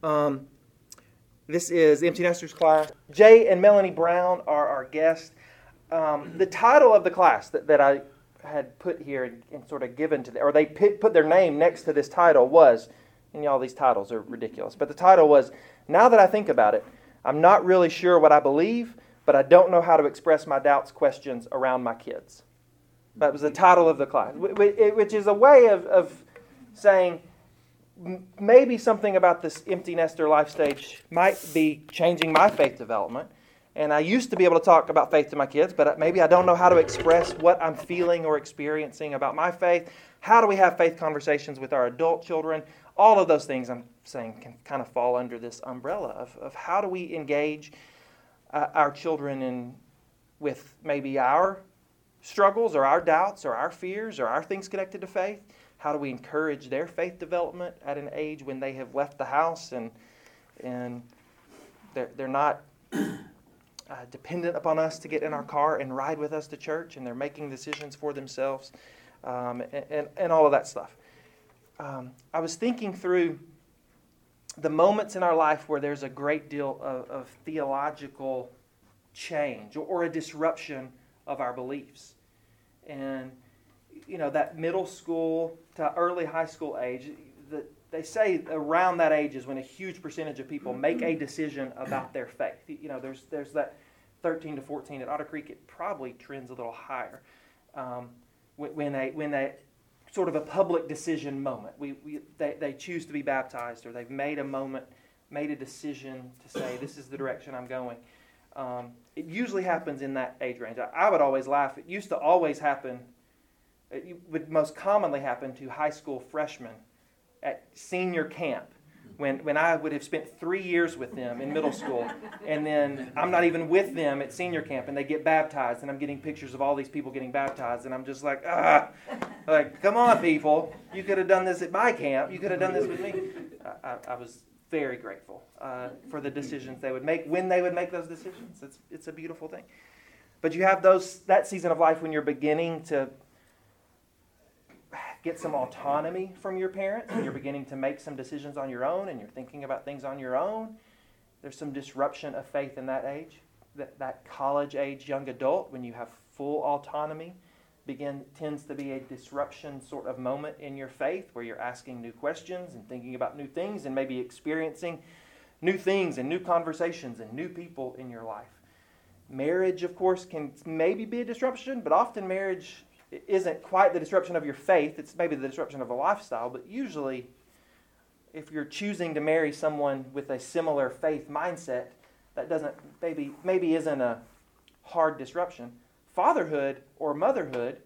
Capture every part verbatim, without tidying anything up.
Um, this is Empty Nesters class. Jay and Melanie Brown are our guests. Um, the title of the class that, that I had put here and, and sort of given to them, or they put, put their name next to this title was, and y'all, these titles are ridiculous, but the title was, Now That I Think About It, I'm Not Really Sure What I Believe, but I Don't Know How to Express My Doubts, Questions Around My Kids. That was the title of the class, which is a way of, of saying maybe something about this empty nester life stage might be changing my faith development. And I used to be able to talk about faith to my kids, but maybe I don't know how to express what I'm feeling or experiencing about my faith. How do we have faith conversations with our adult children? All of those things I'm saying can kind of fall under this umbrella of, of how do we engage uh, our children in with maybe our struggles or our doubts or our fears or our things connected to faith. How do we encourage their faith development at an age when they have left the house and and they're, they're not uh, dependent upon us to get in our car and ride with us to church, and they're making decisions for themselves, um, and, and, and all of that stuff. Um, I was thinking through the moments in our life where there's a great deal of, of theological change or, or a disruption of our beliefs. And you know, that middle school to early high school age, the, they say around that age is when a huge percentage of people make a decision about their faith. You know, there's there's that thirteen to fourteen at Otter Creek. It probably trends a little higher um, when, when a when a sort of a public decision moment. We, we they, they choose to be baptized, or they've made a moment, made a decision to say this is the direction I'm going. Um, it usually happens in that age range. I, I would always laugh. It used to always happen. It would most commonly happen to high school freshmen at senior camp when, when I would have spent three years with them in middle school, and then I'm not even with them at senior camp, and they get baptized, and I'm getting pictures of all these people getting baptized, and I'm just like, ah, like, come on, people. You could have done this at my camp. You could have done this with me. I, I, I was very grateful uh, for the decisions they would make when they would make those decisions. It's, it's a beautiful thing. But you have those that season of life when you're beginning to get some autonomy from your parents, and you're beginning to make some decisions on your own, and you're thinking about things on your own. There's some disruption of faith in that age, that, that college age young adult, when you have full autonomy, begin tends to be a disruption sort of moment in your faith where you're asking new questions and thinking about new things and maybe experiencing new things and new conversations and new people in your life. Marriage, of course, can maybe be a disruption, but often marriage isn't quite the disruption of your faith. It's maybe the disruption of a lifestyle, but usually if you're choosing to marry someone with a similar faith mindset, that doesn't maybe maybe isn't a hard disruption. Fatherhood or motherhood,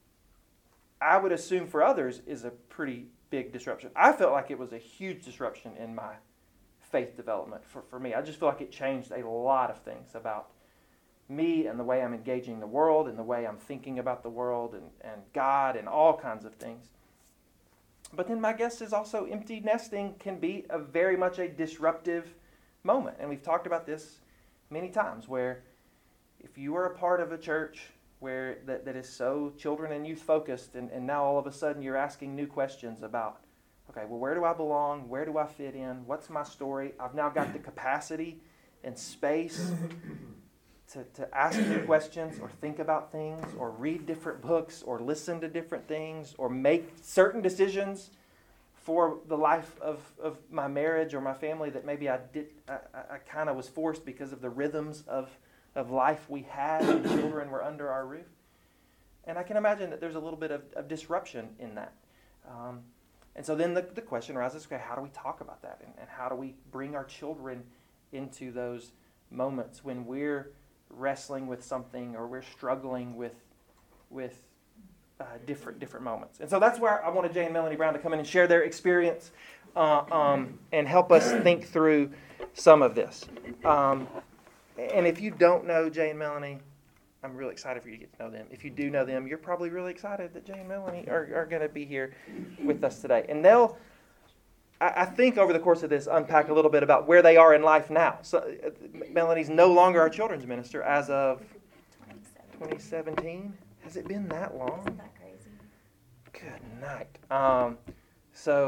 I would assume for others, is a pretty big disruption. I felt like it was a huge disruption in my faith development for, for me. I just feel like it changed a lot of things about me and the way I'm engaging the world and the way I'm thinking about the world and, and God and all kinds of things. But then my guess is also empty nesting can be a very much a disruptive moment. And we've talked about this many times, where if you are a part of a church where that, that is so children and youth focused, and, and now all of a sudden you're asking new questions about, okay, well, where do I belong? Where do I fit in? What's my story? I've now got the capacity and space To, to ask new questions or think about things or read different books or listen to different things or make certain decisions for the life of, of my marriage or my family that maybe I did I, I kind of was forced because of the rhythms of, of life we had and children were under our roof. And I can imagine that there's a little bit of, of disruption in that. Um, and so then the, the question arises, okay, how do we talk about that? And, and how do we bring our children into those moments when we're wrestling with something or we're struggling with with uh, different different moments. And so that's where I wanted Jay and Melanie Brown to come in and share their experience uh, um, and help us think through some of this. Um, and if you don't know Jay and Melanie, I'm really excited for you to get to know them. If you do know them, you're probably really excited that Jay and Melanie are, are going to be here with us today. And they'll I think over the course of this, unpack a little bit about where they are in life now. So, uh, Melanie's no longer our children's minister as of twenty seventeen. Has it been that long? Isn't that crazy? Good night. Um, so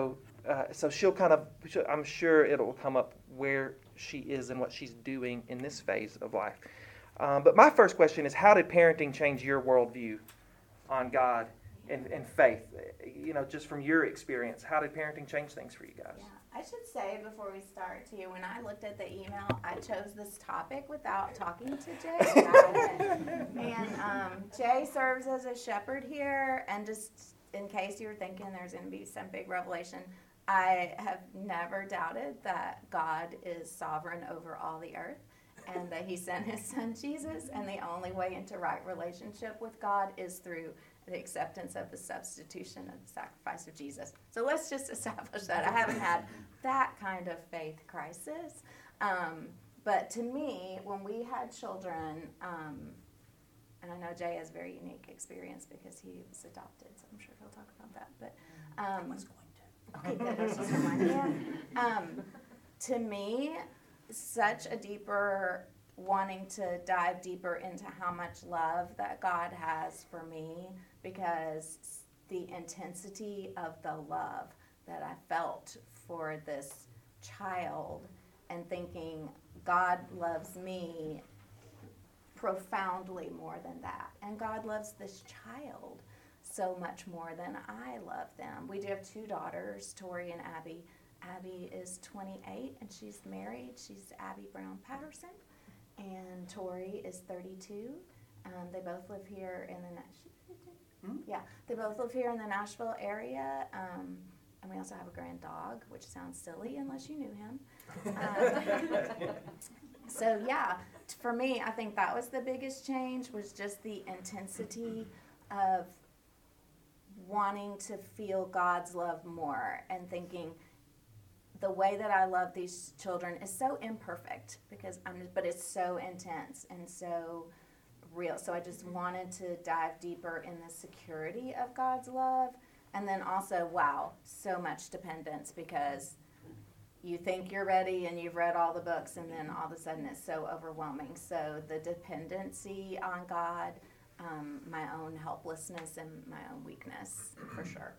uh, so she'll kind of, she'll, I'm sure it'll come up where she is and what she's doing in this phase of life. Um, but my first question is, how did parenting change your worldview on God and, and faith? You know, just from your experience, how did parenting change things for you guys? Yeah, I should say before we start too, when I looked at the email, I chose this topic without talking to Jay about it. And um, Jay serves as a shepherd here, and just in case you were thinking there's going to be some big revelation, I have never doubted that God is sovereign over all the earth, and that he sent his son Jesus, and the only way into right relationship with God is through the acceptance of the substitution of the sacrifice of Jesus. So let's just establish that. I haven't had that kind of faith crisis. Um, but to me, when we had children, um, and I know Jay has a very unique experience because he was adopted, so I'm sure he'll talk about that. But um, Everyone's going to. okay, good. That's just reminding me. Um, to me, such a deeper wanting to dive deeper into how much love that God has for me, because the intensity of the love that I felt for this child, and thinking God loves me profoundly more than that, and God loves this child so much more than I love them. We do have two daughters, Tori and Abby. Abby is twenty-eight and she's married. She's Abby Brown Patterson. And Tori is thirty-two. Um, they both live here in the Hmm? yeah. They both live here in the Nashville area. Um, and we also have a grand dog, which sounds silly unless you knew him. Um, so yeah, t- for me, I think that was the biggest change, was just the intensity of wanting to feel God's love more, and thinking the way that I love these children is so imperfect, because I'm just, but it's so intense and so real. So I just wanted to dive deeper in the security of God's love. And then also, wow, so much dependence, because you think you're ready and you've read all the books, and then all of a sudden it's so overwhelming. So the dependency on God, um, my own helplessness and my own weakness, for sure.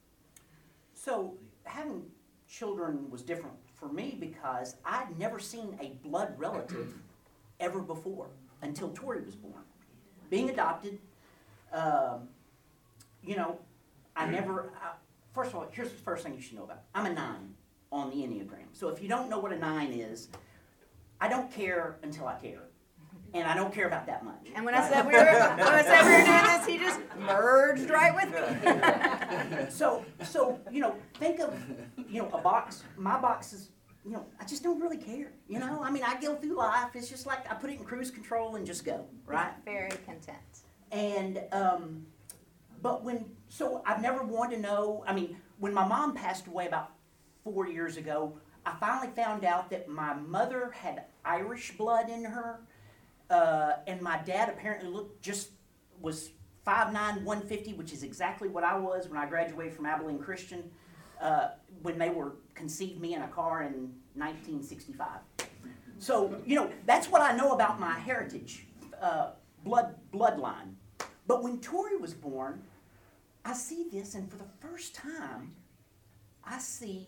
So having children was different for me because I'd never seen a blood relative ever before until Tori was born. Being adopted, um, you know, I never, I, first of all, here's the first thing you should know about. I'm a nine on the Enneagram. So if you don't know what a nine is, I don't care until I care. And I don't care about that much. And when I said we were, when I said we were doing this, he just merged right with me. so, so you know, think of, you know, a box. My box is, you know, I just don't really care. You know, I mean, I go through life. It's just like I put it in cruise control and just go, right? Very content. And, um, but when, so I've never wanted to know. I mean, when my mom passed away about four years ago, I finally found out that my mother had Irish blood in her. Uh, and my dad apparently looked just was five nine, one fifty, which is exactly what I was when I graduated from Abilene Christian, uh, when they were conceived me in a car in nineteen sixty-five. So, you know, that's what I know about my heritage, uh, blood bloodline. But when Tori was born, I see this, and for the first time, I see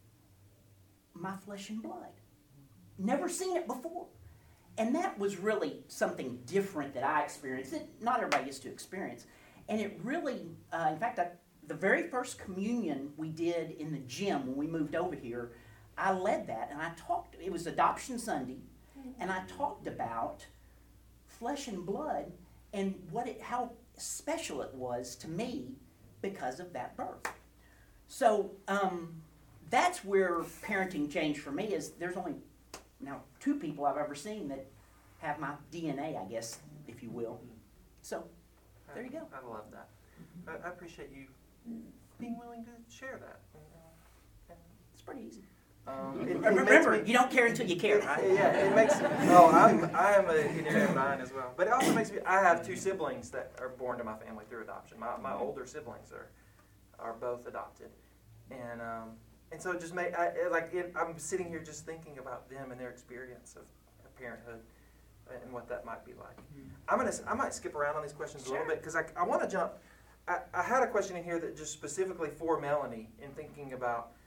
my flesh and blood. Never seen it before. And that was really something different that I experienced that not everybody gets to experience. And it really, uh, in fact, I, the very first communion we did in the gym when we moved over here, I led that, and I talked, it was Adoption Sunday, and I talked about flesh and blood and what it, how special it was to me because of that birth. So um, that's where parenting changed for me, is there's only now two people I've ever seen that have my D N A, I guess, if you will. So there you go. I love that. I, I appreciate you being willing to share that. It's pretty easy. Um, it, it Remember, makes me, you don't care until you care, right? Yeah, it makes. Oh, I'm I am a Enneagram nine as well. But it also makes me. I have two siblings that are born to my family through adoption. My my older siblings are are both adopted, and um, and so it just made I, it, like it, I'm sitting here just thinking about them and their experience of, of parenthood and what that might be like. Mm-hmm. I'm gonna I might skip around on these questions Sure. a little bit because I I want to jump. I, I had a question in here that just specifically for Melanie in thinking about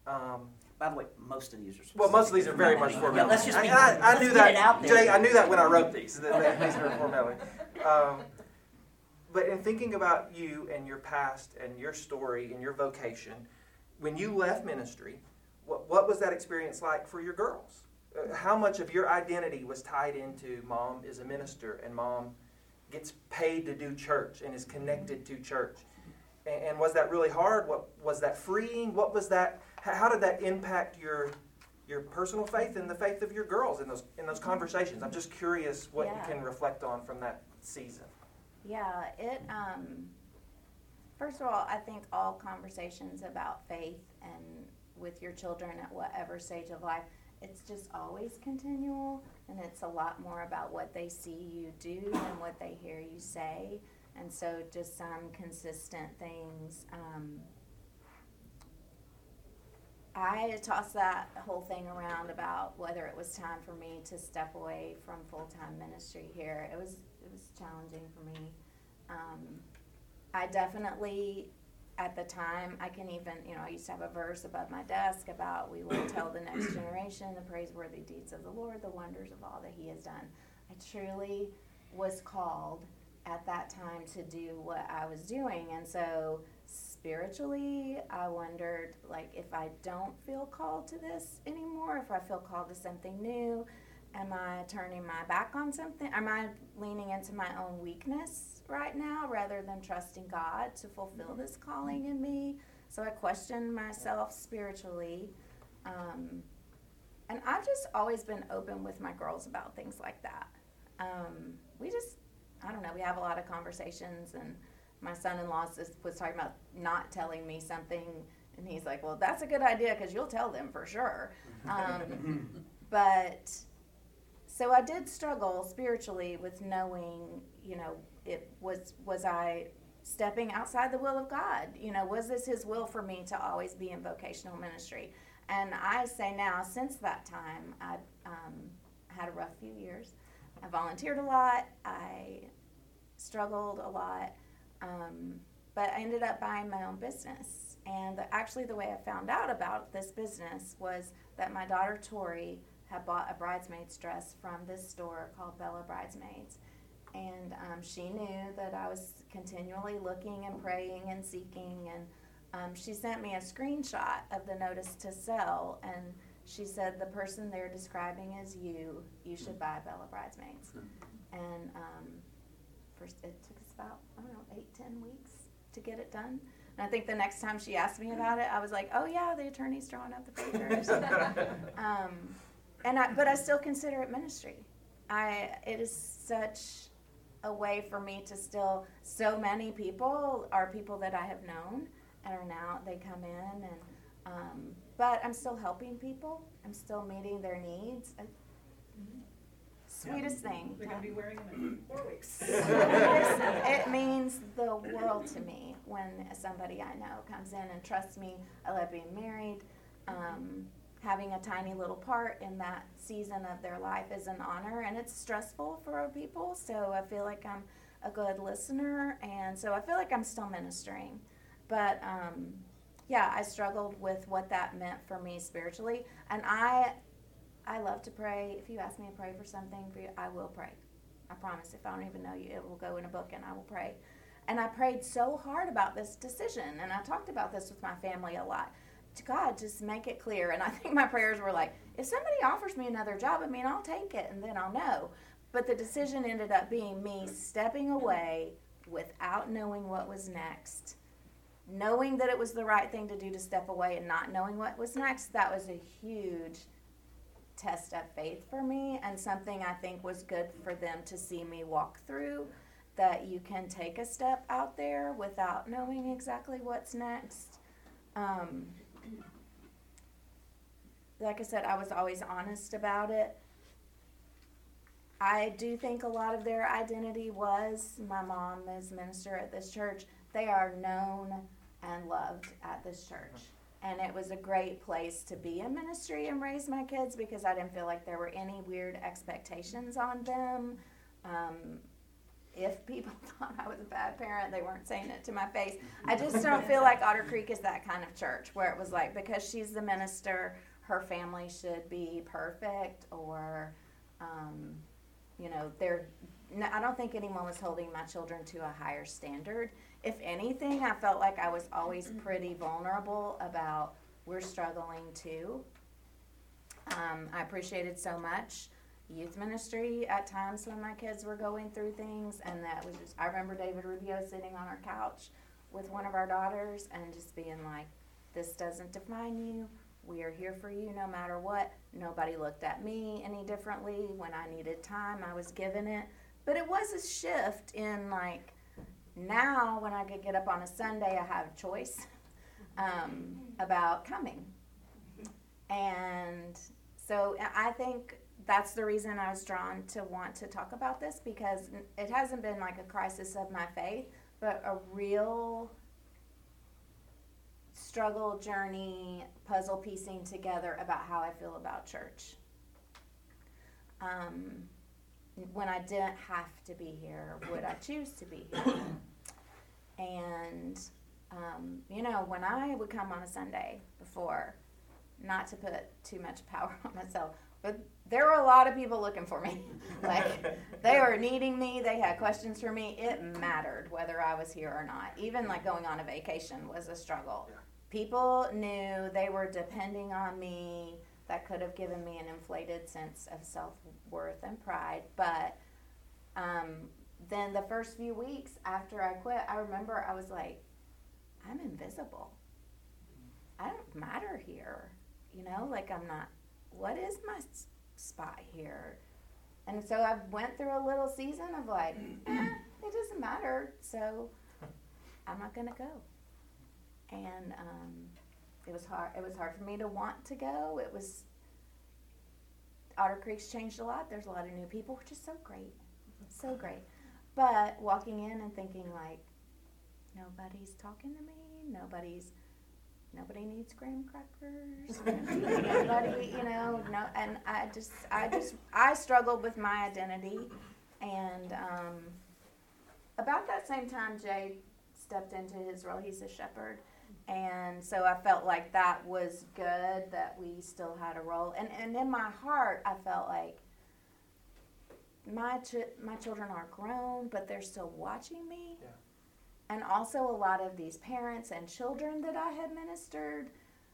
Um, By the way, most of these are. well, most of these are very much Yeah, formality. let's just be, I, I, I let's knew get that, it out there. Jay. I knew that when I wrote these. That, that these are formality. Um, but in thinking about you and your past and your story and your vocation, when you left ministry, what what was that experience like for your girls? Uh, how much of your identity was tied into mom is a minister and mom gets paid to do church and is connected to church? And, and was that really hard? What was that freeing? What was that? How, how did that impact your your personal faith and the faith of your girls in those in those conversations? I'm just curious what Yeah. you can reflect on from that season. Yeah, it, um, first of all, I think all conversations about faith and with your children at whatever stage of life, it's just always continual, and it's a lot more about what they see you do than what they hear you say. And so just some consistent things. Um, I tossed that whole thing around about whether it was time for me to step away from full-time ministry here. It was it was challenging for me. Um, I definitely, at the time, I can even, you know, I used to have a verse above my desk about we will tell the next generation the praiseworthy deeds of the Lord, the wonders of all that He has done. I truly was called at that time to do what I was doing, and so spiritually, I wondered, like, if I don't feel called to this anymore, if I feel called to something new, am I turning my back on something? Am I leaning into my own weakness right now rather than trusting God to fulfill this calling in me? So I questioned myself spiritually. Um, and I've just always been open with my girls about things like that. Um, we just, I don't know, we have a lot of conversations, and my son-in-law just was talking about not telling me something, and he's like, well, that's a good idea because you'll tell them for sure. Um, but so I did struggle spiritually with knowing, you know, it was was I stepping outside the will of God? You know, was this His will for me to always be in vocational ministry? And I say now, since that time, I've um, had a rough few years. I volunteered a lot. I struggled a lot. Um, but I ended up buying my own business. And the, actually the way I found out about this business was that my daughter Tori had bought a bridesmaid's dress from this store called Bella Bridesmaids. And um, she knew that I was continually looking and praying and seeking. And um, she sent me a screenshot of the notice to sell. And she said, the person they're describing is you. You should buy Bella Bridesmaids. And um, first, it took us about, I don't know, eight, ten weeks to get it done. And I think the next time she asked me about it, I was like, oh yeah, the attorney's drawing up the papers. um, and I, but I still consider it ministry. I, it is such a way for me to still, so many people are people that I have known and are now, they come in and, um, but I'm still helping people. I'm still meeting their needs. I, Sweetest thing. They're going to be wearing them in four weeks. It means the world to me when somebody I know comes in and trusts me. I love being married. Um, having a tiny little part in that season of their life is an honor, and it's stressful for people, so I feel like I'm a good listener, and so I feel like I'm still ministering. But um, yeah, I struggled with what that meant for me spiritually, and I I love to pray. If you ask me to pray for something for you, I will pray. I promise. If I don't even know you, it will go in a book and I will pray. And I prayed so hard about this decision, and I talked about this with my family a lot. To God, just make it clear. And I think my prayers were like, if somebody offers me another job, I mean, I'll take it and then I'll know. But the decision ended up being me stepping away without knowing what was next. Knowing that it was the right thing to do to step away and not knowing what was next, that was a huge test of faith for me, and something I think was good for them to see me walk through, that you can take a step out there without knowing exactly what's next. Um, like I said, I was always honest about it. I do think a lot of their identity was, my mom is minister at this church. They are known and loved at this church. And it was a great place to be in ministry and raise my kids because I didn't feel like there were any weird expectations on them. Um, if people thought I was a bad parent, they weren't saying it to my face. I just don't feel like Otter Creek is that kind of church where it was like, because she's the minister, her family should be perfect, or, um, you know, they're, no, I don't think anyone was holding my children to a higher standard. If anything, I felt like I was always pretty vulnerable about, we're struggling too. Um, I appreciated so much youth ministry at times when my kids were going through things, and that was just, I remember David Rubio sitting on our couch with one of our daughters and just being like, this doesn't define you. We are here for you no matter what. Nobody looked at me any differently. When I needed time, I was given it. But it was a shift in, like, now when I could get up on a Sunday, I have a choice um, about coming. And so I think that's the reason I was drawn to want to talk about this, because it hasn't been like a crisis of my faith, but a real struggle, journey, puzzle piecing together about how I feel about church. Um, when I didn't have to be here, would I choose to be here? And, um, you know, when I would come on a Sunday before, not to put too much power on myself, but there were a lot of people looking for me. Like, they were needing me. They had questions for me. It mattered whether I was here or not. Even, like, going on a vacation was a struggle. Yeah. People knew they were depending on me. That could have given me an inflated sense of self-worth and pride. But um, then the first few weeks after I quit, I remember I was like, I'm invisible. I don't matter here. You know, like, I'm not, what is my spot here? And so I went through a little season of like, eh, it doesn't matter, so I'm not going to go. And um, it was hard. It was hard for me to want to go. It was, Otter Creek's changed a lot. There's a lot of new people, which is so great, so great. But walking in and thinking like, nobody's talking to me. Nobody's, nobody needs graham crackers. Nobody, you know, no. And I just, I just, I struggled with my identity. And um, about that same time, Jay stepped into his role. He's a shepherd. And so I felt like that was good, that we still had a role. And and in my heart, I felt like my ch- my children are grown, but they're still watching me. Yeah. And also a lot of these parents and children that I had ministered,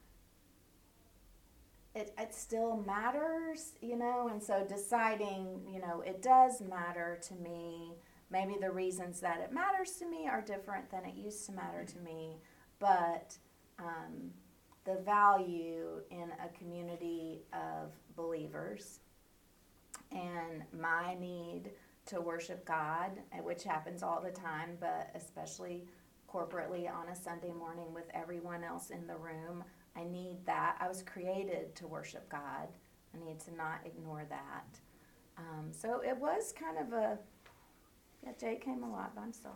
it, it still matters, you know. And so deciding, you know, it does matter to me. Maybe the reasons that it matters to me are different than it used to matter to me. But um, the value in a community of believers and my need to worship God, which happens all the time, but especially corporately on a Sunday morning with everyone else in the room, I need that. I was created to worship God. I need to not ignore that. Um, so it was kind of a, yeah, Jay came a lot by himself.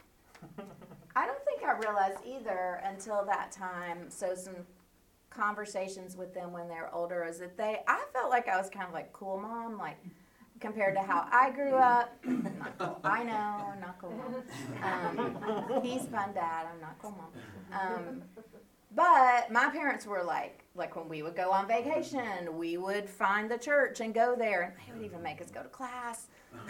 I don't think I realized either until that time, so some conversations with them when they're older, is that they, I felt like I was kind of like cool mom, like compared to how I grew up. Not cool. I know, not cool mom. Um, he's fun dad, I'm not cool mom. Um, but my parents were like, like when we would go on vacation, we would find the church and go there, and they would even make us go to class.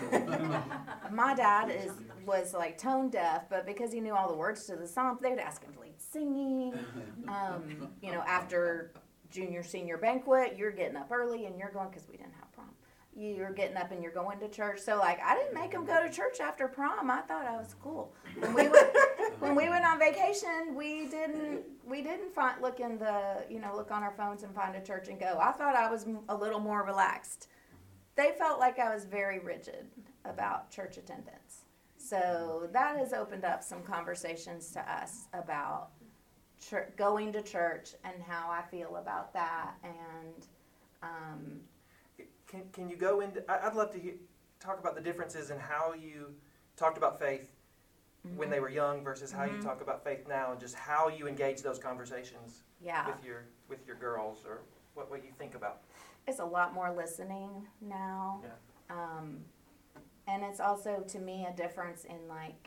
My dad is was like tone deaf, but because he knew all the words to the song, they would ask him to lead singing. Um, you know, after junior, senior banquet, you're getting up early and you're going, because we didn't have prom. You're getting up and you're going to church. So like, I didn't make them go to church after prom. I thought I was cool. When we would, when we went on vacation, we didn't we didn't find look in the you know look on our phones and find a church and go. I thought I was a little more relaxed. They felt like I was very rigid about church attendance. So that has opened up some conversations to us about ch- going to church and how I feel about that. And um, can can you go into? I'd love to hear, talk about the differences in how you talked about faith mm-hmm. when they were young versus how mm-hmm. you talk about faith now, and just how you engage those conversations yeah. with your with your girls, or what what you think about. It's a lot more listening now. Yeah. Um, and it's also, to me, a difference in, like,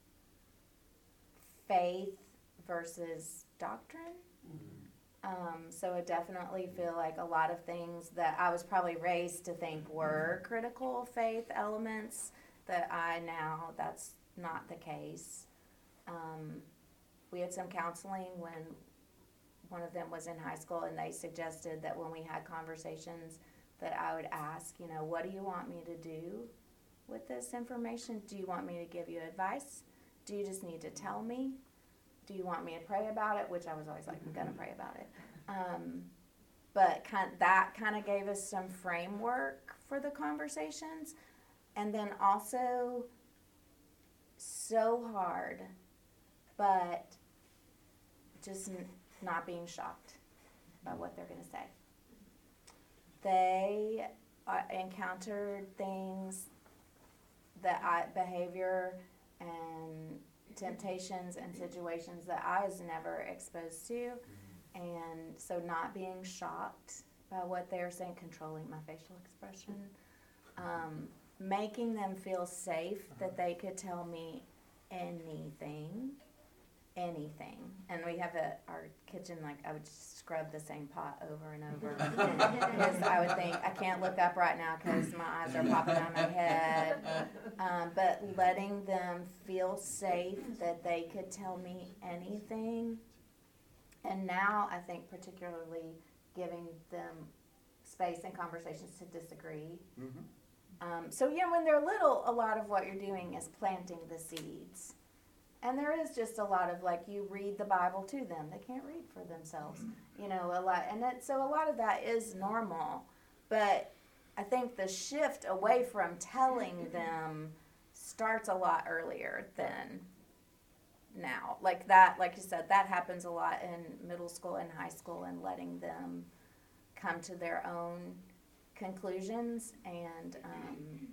faith versus doctrine. Um, so I definitely feel like a lot of things that I was probably raised to think were critical faith elements, that I now, that's not the case. Um, we had some counseling when one of them was in high school, and they suggested that when we had conversations that I would ask, you know, what do you want me to do with this information? Do you want me to give you advice? Do you just need to tell me? Do you want me to pray about it? Which I was always like, I'm going to pray about it. Um, but kind that kind of gave us some framework for the conversations. And then also, so hard, but just n- not being shocked by what they're going to say. They uh, encountered things that I, behavior and temptations and situations that I was never exposed to, and so not being shocked by what they're saying, controlling my facial expression, um, making them feel safe that they could tell me anything, anything. And we have a our kitchen, like, I would just scrub the same pot over and over because I would think, I can't look up right now because my eyes are popping out of my head. Um, but letting them feel safe that they could tell me anything. And now I think particularly giving them space and conversations to disagree. Mm-hmm. Um, so, yeah, when they're little, a lot of what you're doing is planting the seeds. And there is just a lot of, like, you read the Bible to them. They can't read for themselves, you know, a lot. And that, so a lot of that is normal. But I think the shift away from telling them starts a lot earlier than now. Like that, like you said, that happens a lot in middle school and high school, and letting them come to their own conclusions. And, um,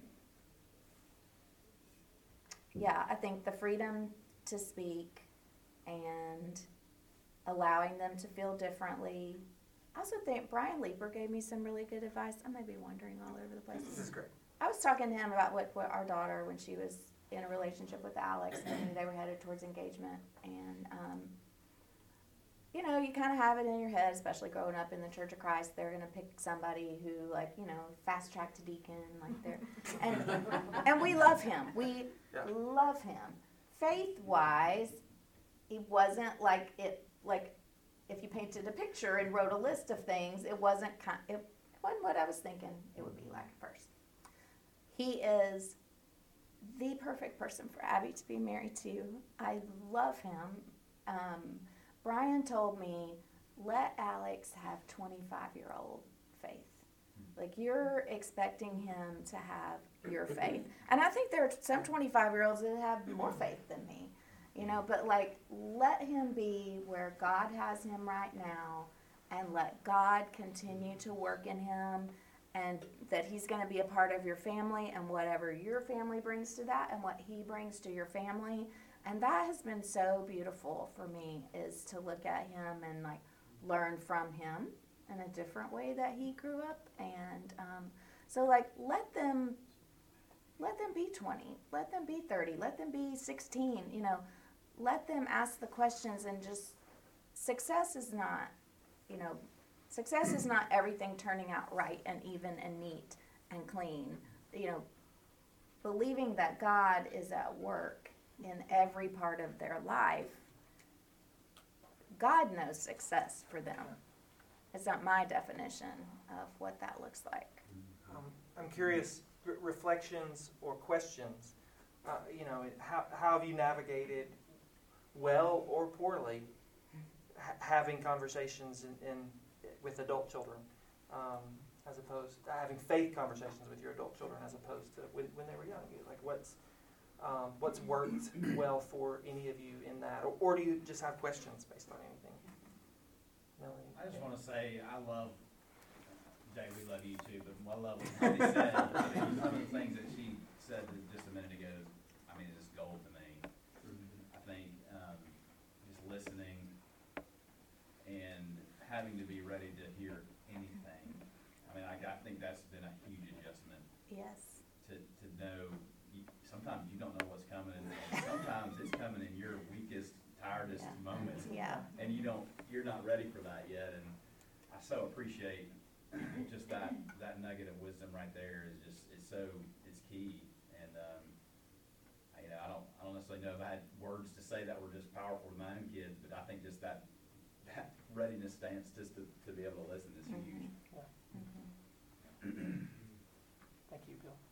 yeah, I think the freedom to speak and allowing them to feel differently. I also think Brian Leeper gave me some really good advice. I may be wandering all over the place. This is great. I was talking to him about what, what our daughter, when she was in a relationship with Alex, and they were headed towards engagement. And, um, you know, you kind of have it in your head, especially growing up in the Church of Christ, they're going to pick somebody who, like, you know, fast track to deacon, like they're, and, and we love him. We Yeah. love him. Faith-wise, he wasn't like it, like, if you painted a picture and wrote a list of things, it wasn't, kind, it wasn't what I was thinking it would be like at first. He is the perfect person for Abby to be married to. I love him. Um, Brian told me, let Alex have twenty-five-year-old faith. Like, you're expecting him to have your faith. And I think there are some twenty-five-year-olds that have more faith than me, you know, but, like, let him be where God has him right now, and let God continue to work in him, and that he's going to be a part of your family, and whatever your family brings to that and what he brings to your family. And that has been so beautiful for me, is to look at him and, like, learn from him in a different way that he grew up. And um, so, like, let them let them be twenty, let them be thirty, let them be sixteen, you know, let them ask the questions. And just, success is not, you know, success is not everything turning out right and even and neat and clean. You know, believing that God is at work in every part of their life. God knows success for them. It's not my definition of what that looks like. Um, I'm curious, r- reflections or questions. Uh, you know, how how have you navigated, well or poorly, ha- having conversations in, in with adult children, um, as opposed to having faith conversations with your adult children, as opposed to when, when they were young? Like, what's um, what's worked well for any of you in that, or, or do you just have questions based on anything? Melanie? I just want to say I love Jay. We love you too, but I love what Patty said. I mean, some of the things that she said just a minute ago, I mean, it's gold to me. I think um, just listening and having to be ready to hear anything. I mean, I, I think that's been a huge adjustment. Yes. To to know sometimes you don't know what's coming, and and sometimes it's coming in your weakest, tiredest Yeah. moments. Yeah. And you don't, you're not ready for that yet, and I so appreciate just that, that nugget of wisdom right there is just, it's so, it's key. And, um, I- you know, I don't, I don't necessarily know if I had words to say that were just powerful to my own kids, but I think just that, that readiness stance just to, to be able to listen is huge. Thank you, Bill.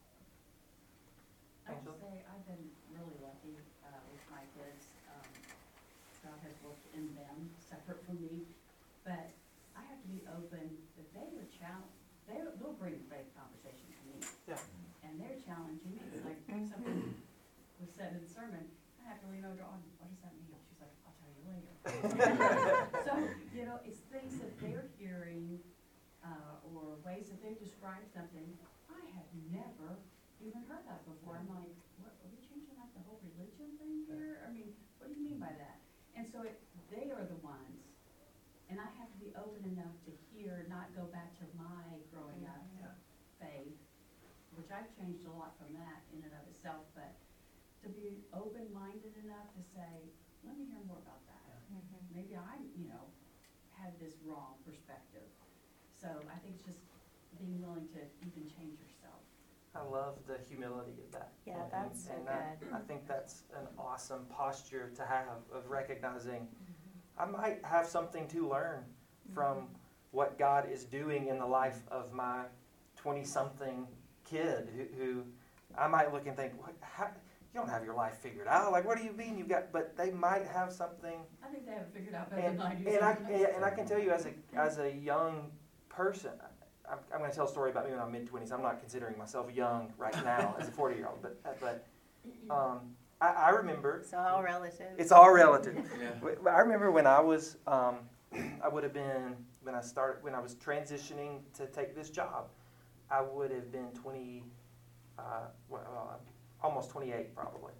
I would Angela? say I've been really lucky uh, with my kids. Um, God has worked in them, separate from me. But I have to be open that they would challenge, they, they'll bring faith conversation to me. Yeah. And they're challenging me. Like something was said in the sermon, I have to lean over, on, what does that mean? She's like, I'll tell you later. So, you know, it's things that they're hearing uh, or ways that they've described something I have never even heard that before. I'm like, what, are we changing like the whole religion thing here? I mean, what do you mean by that? And so it, they are the ones, and I have to be open enough to hear, not go back to my growing up Yeah. faith, which I've changed a lot from that in and of itself, but to be open-minded enough to say, let me hear more about that. Maybe I, you know, had this wrong perspective. So I think it's just being willing to even change yourself. I love the humility of that. Yeah, And- that's so and that- good. I think that's an awesome posture to have of recognizing I might have something to learn from what God is doing in the life of my twenty-something kid who, who I might look and think, what, how, you don't have your life figured out. Like, what do you mean you've got, but they might have something. I think they have it figured out better And, than I do. and, I, sometimes. and I can tell you as a, as a young person, I'm, I'm going to tell a story about me when I'm mid-twenties. I'm not considering myself young right now as a forty-year-old, but, but um, I, I remember. It's all relative. It's all relative. I remember when I was, um, I would have been, when I started, when I was transitioning to take this job, I would have been twenty, uh, well, uh, almost twenty-eight probably.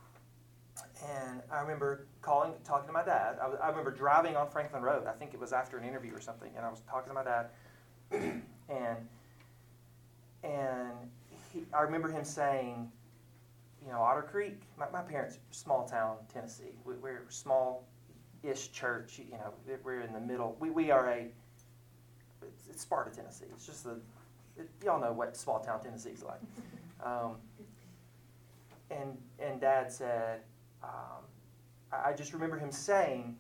And I remember calling, talking to my dad. I, was, I remember driving on Franklin Road. I think it was after an interview or something, and I was talking to my dad, and and he, I remember him saying, you know, Otter Creek, my, my parents, small town, Tennessee. We, we're a small-ish church, you know, we're in the middle. We, we are a, it's, it's Sparta, Tennessee. It's just the, it, y'all know what small town Tennessee's like. Um, and, and Dad said, um, I, I just remember him saying,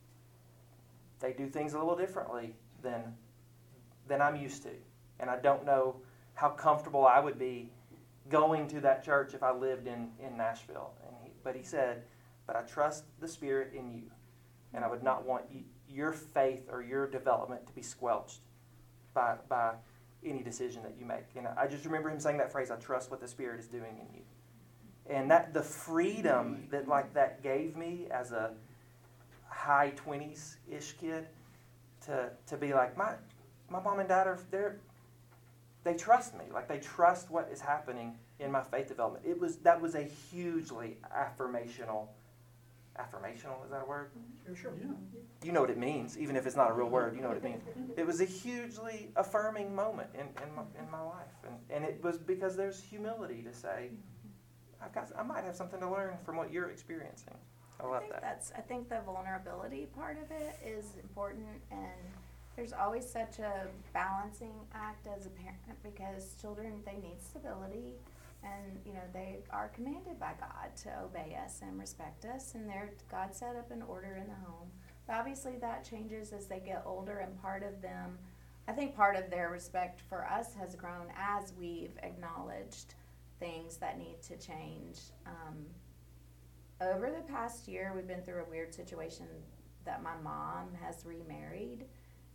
they do things a little differently than, than I'm used to. And I don't know how comfortable I would be going to that church if I lived in, in Nashville. And he, but he said, but I trust the Spirit in you, and I would not want you, your faith or your development to be squelched by, by any decision that you make. And I just remember him saying that phrase, I trust what the Spirit is doing in you. And that the freedom that like that gave me as a high twenties-ish kid to, to be like, my, my mom and dad are, they're, they trust me, like they trust what is happening in my faith development. It was that was a hugely affirmational, affirmational, is that a word? Sure, sure. Yeah. You know what it means, even if it's not a real word, you know what it means. It was a hugely affirming moment in, in, my, in my life. And, and it was because there's humility to say, I've got, I might have something to learn from what you're experiencing. I I love think that. that's. I think the vulnerability part of it is important, and there's always such a balancing act as a parent because children, they need stability, and you know they are commanded by God to obey us and respect us, and they're God set up an order in the home. But obviously that changes as they get older, and part of them, I think part of their respect for us has grown as we've acknowledged things that need to change. Um, over the past year, we've been through a weird situation that my mom has remarried,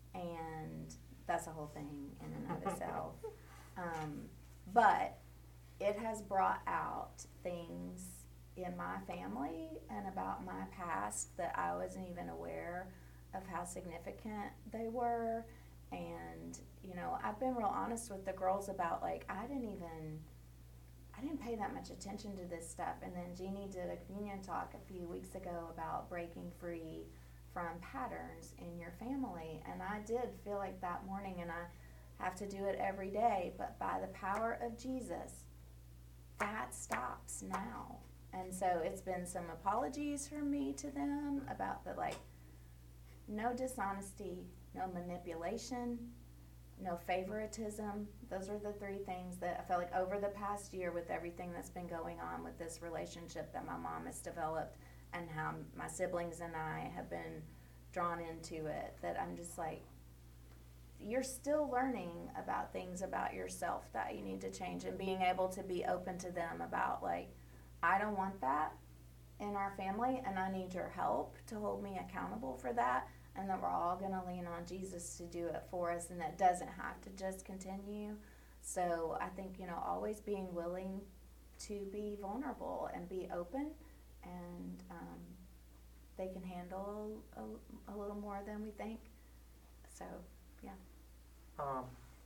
and that's a whole thing in and of itself. Um, but it has brought out things in my family and about my past that I wasn't even aware of how significant they were. And, you know, I've been real honest with the girls about, like, I didn't even, I didn't pay that much attention to this stuff. And then Jeannie did a communion talk a few weeks ago about breaking free from patterns in your family. And I did feel like that morning, and I have to do it every day, but by the power of Jesus, that stops now. And so it's been some apologies from me to them about the, like, no dishonesty, no manipulation, no favoritism. Those are the three things that I felt like over the past year, with everything that's been going on with this relationship that my mom has developed and how my siblings and I have been drawn into it, that I'm just like, you're still learning about things about yourself that you need to change, and being able to be open to them about, like, I don't want that in our family, and I need your help to hold me accountable for that, and that we're all going to lean on Jesus to do it for us, and that doesn't have to just continue. So I think, you know, always being willing to be vulnerable and be open, and um, they can handle a, a little more than we think. So, yeah. Um,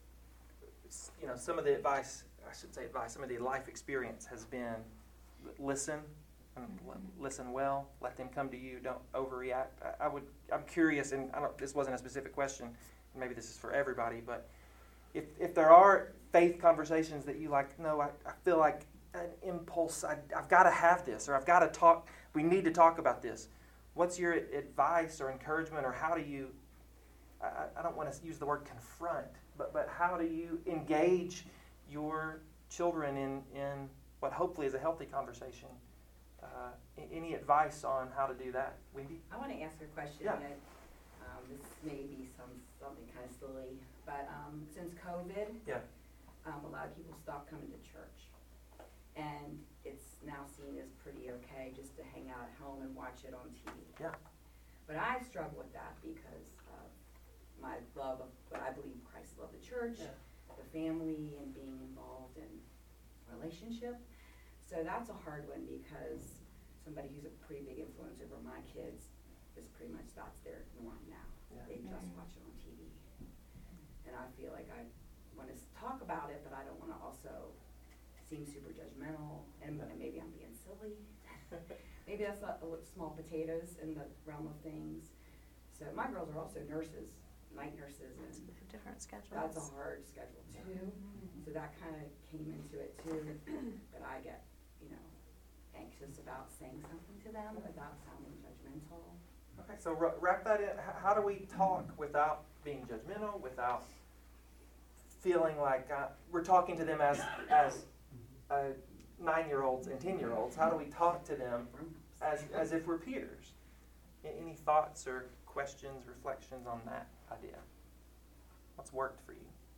s- you know, some of the advice, I should say advice, some of the life experience has been listen, and l- listen well, let them come to you, don't overreact. I, I would, I'm curious, and I don't, this wasn't a specific question, maybe this is for everybody, but if if there are faith conversations that you like, no, I, I feel like an impulse, I, I've got to have this, or I've got to talk, we need to talk about this. What's your advice or encouragement, or how do you, I, I don't want to use the word confront, but, but how do you engage your children in, in what hopefully is a healthy conversation? Uh, any advice on how to do that? Wendy? I want to ask a question Yeah. that, um, this may be some, something kind of silly, but, um, since COVID, Yeah. um, a lot of people stopped coming to church. And it's now seen as pretty okay just to hang out at home and watch it on T V. Yeah. But I struggle with that because of my love of what I believe Christ loved the church, Yeah. the family, and being involved in relationship. So that's a hard one because somebody who's a pretty big influence over my kids is pretty much that's their norm now. Yeah. They just Mhm. watch it on T V. And I feel like I want to talk about it, but I don't want to also seem super judgmental, and, and maybe I'm being silly. Maybe that's not the small potatoes in the realm of things. So my girls are also nurses, night nurses, and Different schedules. that's a hard schedule too. So that kind of came into it too. But I get, you know, anxious about saying something to them without sounding judgmental. Okay, so wra- wrap that in. H- How do we talk without being judgmental, without feeling like uh, we're talking to them as as uh, nine-year-olds and ten-year-olds? How do we talk to them as as if we're peers? A- Any thoughts or questions, reflections on that idea? What's worked for you?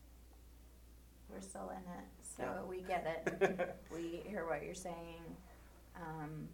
We're still in it, so Yeah. we get it. We hear what you're saying. Um,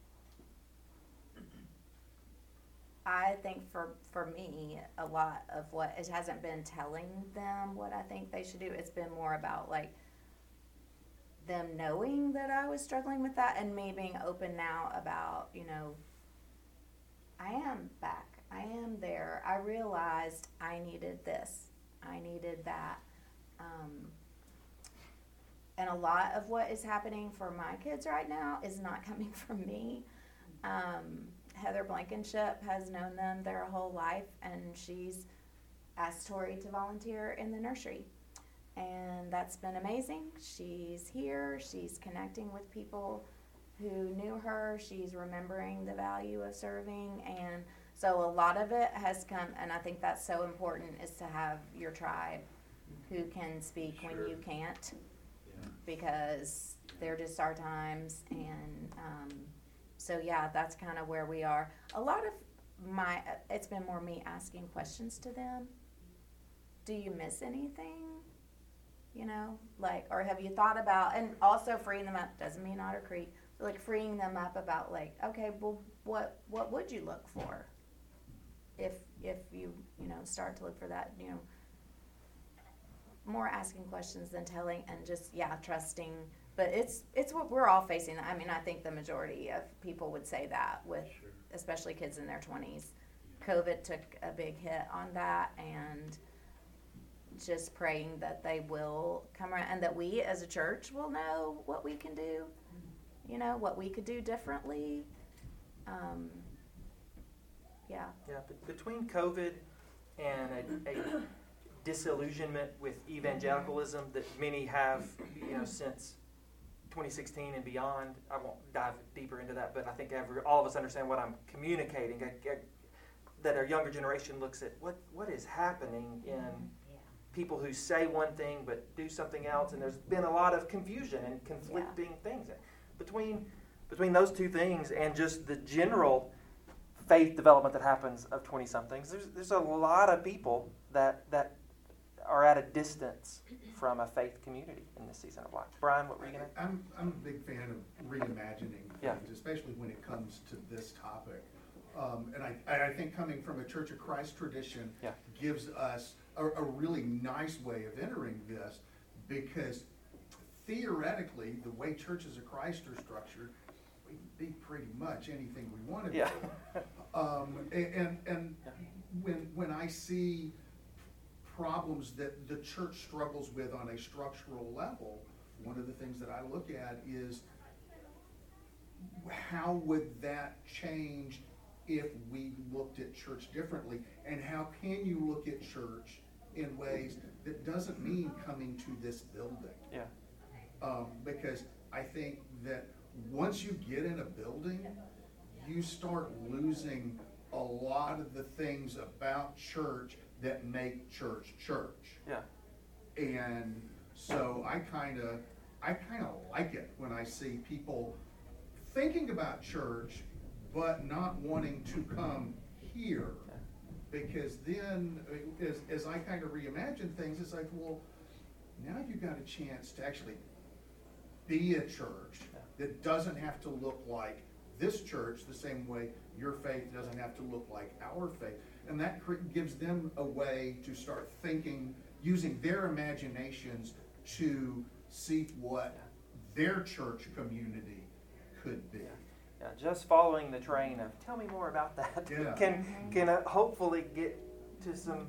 I think for for me, a lot of what it hasn't been telling them what I think they should do. It's been more about like them knowing that I was struggling with that, and me being open now about, you know, I am back. I am there. I realized I needed this. I needed that. Um, and a lot of what is happening for my kids right now is not coming from me. Um, Heather Blankenship has known them their whole life, and she's asked Tori to volunteer in the nursery. And that's been amazing. She's here. She's connecting with people who knew her. She's remembering the value of serving. And so a lot of it has come, and I think that's so important, is to have your tribe who can speak when you can't, because they're just our times. And um, so, yeah, that's kind of where we are. A lot of my, it's been more me asking questions to them. Do you miss anything? You know, like, or have you thought about, and also freeing them up, doesn't mean Otter Creek, but like freeing them up about like, okay, well, what, what would you look for if, if you, you know, start to look for that, you know, more asking questions than telling, and just, yeah, trusting. But it's, it's what we're all facing. I mean, I think the majority of people would say that with, Sure. especially kids in their twenties. COVID took a big hit on that, and just praying that they will come around, and that we as a church will know what we can do, you know, what we could do differently. Um, yeah. Yeah, but between COVID and a, a disillusionment with evangelicalism that many have, you know, since twenty sixteen and beyond, I won't dive deeper into that, but I think every, all of us understand what I'm communicating, I, I, that our younger generation looks at what, what is happening in people who say one thing but do something else, and there's been a lot of confusion and conflicting yeah. things. Between, between those two things and just the general faith development that happens of twenty-somethings, there's, there's a lot of people that, that are at a distance from a faith community in this season of life. Brian, what were you going to? I'm I'm a big fan of reimagining yeah. things, especially when it comes to this topic. Um, and I, I think coming from a Church of Christ tradition yeah. gives us a, a really nice way of entering this, because theoretically, the way churches of Christ are structured, we can be pretty much anything we want to yeah. be. Um, and and yeah. when when I see problems that the church struggles with on a structural level, one of the things that I look at is how would that change if we looked at church differently, and how can you look at church in ways that doesn't mean coming to this building? Yeah. Um, because I think that once you get in a building, you start losing a lot of the things about church that make church church. Yeah. And so I kind of I kind of like it when I see people thinking about church but not wanting to come here, because then as, as I kind of reimagine things, it's like, well, now you've got a chance to actually be a church that doesn't have to look like this church the same way your faith doesn't have to look like our faith. And that gives them a way to start thinking, using their imaginations to see what their church community could be. Yeah. Yeah, just following the train of, tell me more about that, yeah. can can uh, hopefully get to some,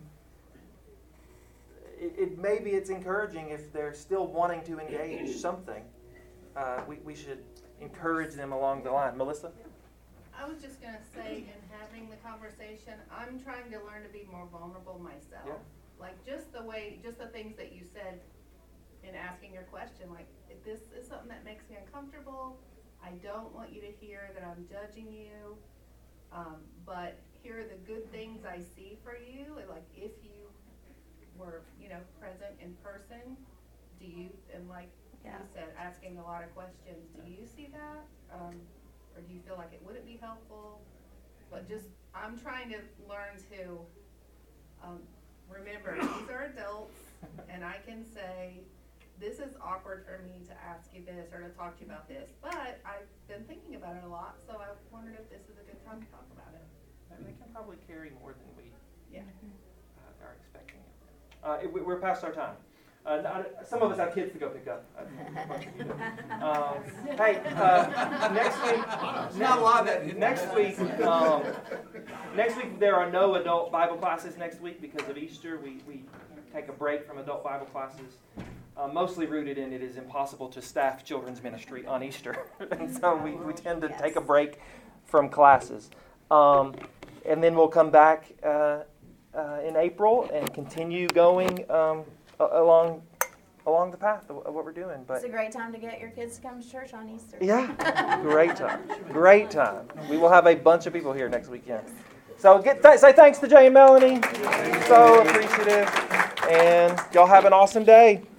it, it maybe it's encouraging if they're still wanting to engage something. Uh, we, we should encourage them along the line. Melissa? I was just going to say, in having the conversation, I'm trying to learn to be more vulnerable myself. Yeah. Like just the way, just the things that you said in asking your question, like if this is something that makes me uncomfortable, I don't want you to hear that I'm judging you, um, but here are the good things I see for you. Like if you were, you know, present in person, do you, and like yeah. you said, asking a lot of questions, do you see that? Um, or do you feel like it wouldn't be helpful? But just, I'm trying to learn to um, remember these are adults, and I can say, this is awkward for me to ask you this or to talk to you about this, but I've been thinking about it a lot, so I wondered if this is a good time to talk about it. And they can probably carry more than we yeah. uh, are expecting. Uh, it, we're past our time. Uh, not, some of us have kids to go pick up. um, hey, uh, next week, not a lot of that. Next week, um, next week there are no adult Bible classes next week because of Easter. We we take a break from adult Bible classes. Uh, mostly rooted in it is impossible to staff children's ministry on Easter. And so we, we tend to yes. take a break from classes. Um, and then we'll come back uh, uh, in April and continue going um, along along the path of, of what we're doing. But it's a great time to get your kids to come to church on Easter. Yeah, great time. Great time. We will have a bunch of people here next weekend. So get th- say thanks to Jay and Melanie. So appreciative. And y'all have an awesome day.